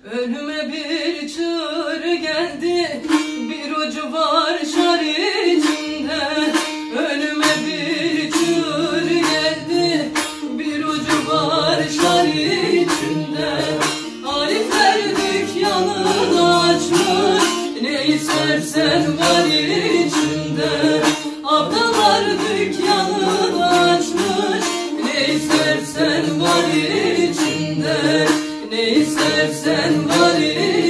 Önüme bir çığır geldi, bir ucu var şar içinde. Önüme bir çığır geldi, bir ucu var şar içinde. Arifler dükkanını açmış, ne istersen var içinde. Abdalar dükkanını açmış, ne istersen var içinde. Ne istersen var içinde.